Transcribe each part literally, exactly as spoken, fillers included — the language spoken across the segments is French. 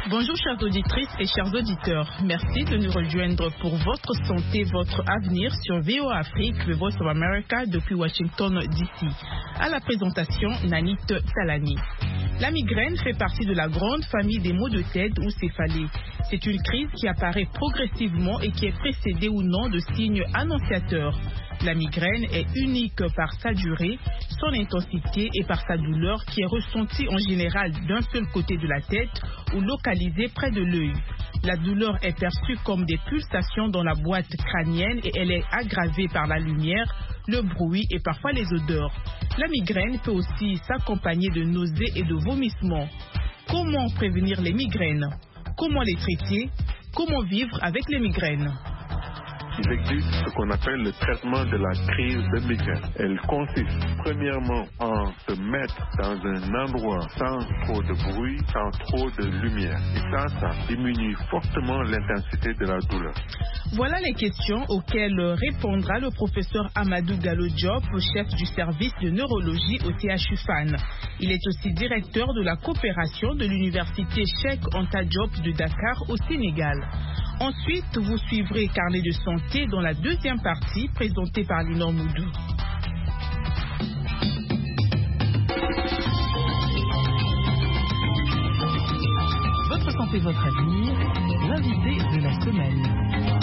Bonjour chères auditrices et chers auditeurs. Merci de nous rejoindre pour votre santé, votre avenir sur V O A Afrique, The Voice of America depuis Washington D C. À la présentation, Nanit Salani. La migraine fait partie de la grande famille des maux de tête ou céphalées. C'est une crise qui apparaît progressivement et qui est précédée ou non de signes annonciateurs. La migraine est unique par sa durée, son intensité et par sa douleur qui est ressentie en général d'un seul côté de la tête ou localisée près de l'œil. La douleur est perçue comme des pulsations dans la boîte crânienne et elle est aggravée par la lumière, le bruit et parfois les odeurs. La migraine peut aussi s'accompagner de nausées et de vomissements. Comment prévenir les migraines? Comment les traiter? Comment vivre avec les migraines? Il existe ce qu'on appelle le traitement de la crise de migraine. Elle consiste premièrement en se mettre dans un endroit sans trop de bruit, sans trop de lumière. Et ça, ça diminue fortement l'intensité de la douleur. Voilà les questions auxquelles répondra le professeur Amadou Gallo Diop, chef du service de neurologie au T H U F A N. Il est aussi directeur de la coopération de l'université Cheikh Anta Diop de Dakar au Sénégal. Ensuite, vous suivrez Carnet de santé dans la deuxième partie présentée par Linor Moudou. Votre santé, votre avenir, l'invité de la semaine.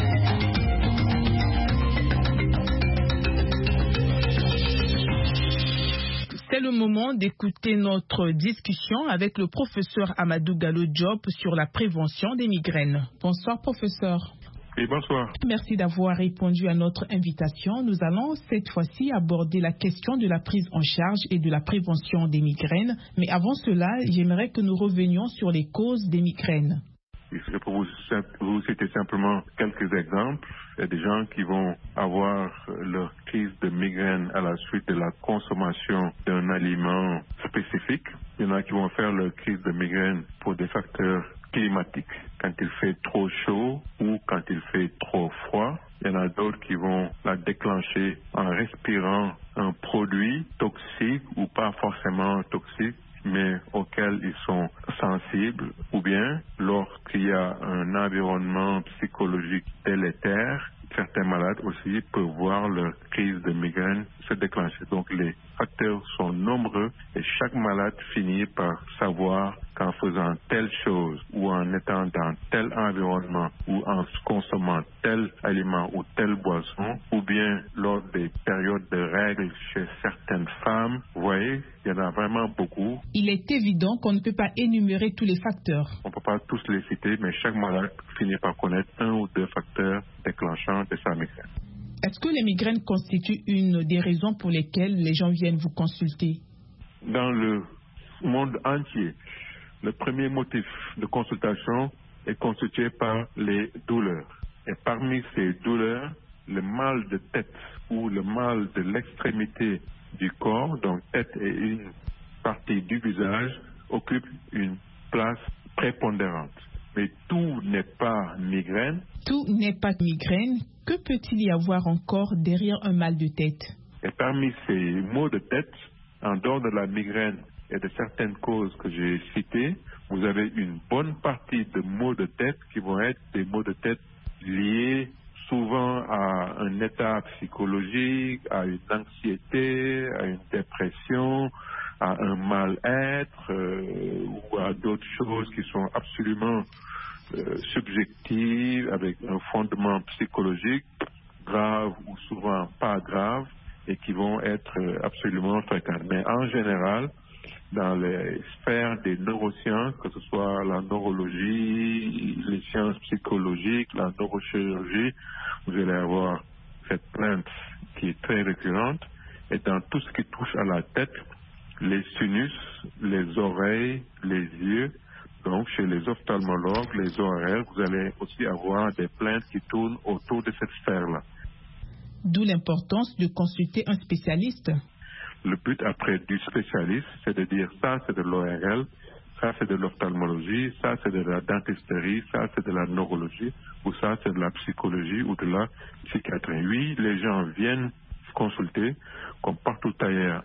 C'est le moment d'écouter notre discussion avec le professeur Amadou Gallo Diop sur la prévention des migraines. Bonsoir professeur. Et bonsoir. Merci d'avoir répondu à notre invitation. Nous allons cette fois-ci aborder la question de la prise en charge et de la prévention des migraines. Mais avant cela, j'aimerais que nous revenions sur les causes des migraines. Je peux vous, vous citer simplement quelques exemples. Il y a des gens qui vont avoir leur crise de migraine à la suite de la consommation d'un aliment spécifique. Il y en a qui vont faire leur crise de migraine pour des facteurs climatiques, quand il fait trop chaud ou quand il fait trop froid. Il y en a d'autres qui vont la déclencher en respirant un produit toxique ou pas forcément toxique, mais auxquels ils sont sensibles, ou bien lorsqu'il y a un environnement psychologique délétère, certains malades aussi peuvent voir leur crise de migraine se déclencher. Donc les facteurs sont nombreux et chaque malade finit par savoir qu'en faisant telle chose ou en étant dans tel environnement ou en consommant tel aliment ou telle boisson ou bien lors des périodes de règles chez certaines femmes, vous voyez, il y en a vraiment beaucoup. Il est évident qu'on ne peut pas énumérer tous les facteurs. On ne peut pas tous les citer, mais chaque malade finit par connaître un ou deux facteurs déclenchants de sa migraine. Est-ce que les migraines constituent une des raisons pour lesquelles les gens viennent vous consulter? Dans le monde entier, le premier motif de consultation est constitué par les douleurs. Et parmi ces douleurs, le mal de tête ou le mal de l'extrémité du corps, donc tête et une partie du visage, occupe une place prépondérante. Mais tout n'est pas migraine. Tout n'est pas migraine. Que peut-il y avoir encore derrière un mal de tête? Et parmi ces maux de tête, en dehors de la migraine et de certaines causes que j'ai citées, vous avez une bonne partie de maux de tête qui vont être des maux de tête liés souvent à un état psychologique, à une anxiété, à une dépression, à un mal-être euh, ou à d'autres choses qui sont absolument euh, subjectives avec un fondement psychologique grave ou souvent pas grave et qui vont être euh, absolument fréquentes. Mais en général, dans les sphères des neurosciences, que ce soit la neurologie, les sciences psychologiques, la neurochirurgie, vous allez avoir cette plainte qui est très récurrente. Et dans tout ce qui touche à la tête, les sinus, les oreilles, les yeux, donc chez les ophtalmologues, les O R L, vous allez aussi avoir des plaintes qui tournent autour de cette sphère-là. D'où l'importance de consulter un spécialiste. Le but après du spécialiste, c'est de dire ça c'est de l'O R L, ça c'est de l'ophtalmologie, ça c'est de la dentisterie, ça c'est de la neurologie, ou ça c'est de la psychologie ou de la psychiatrie. Oui, les gens viennent consulter, comme partout ailleurs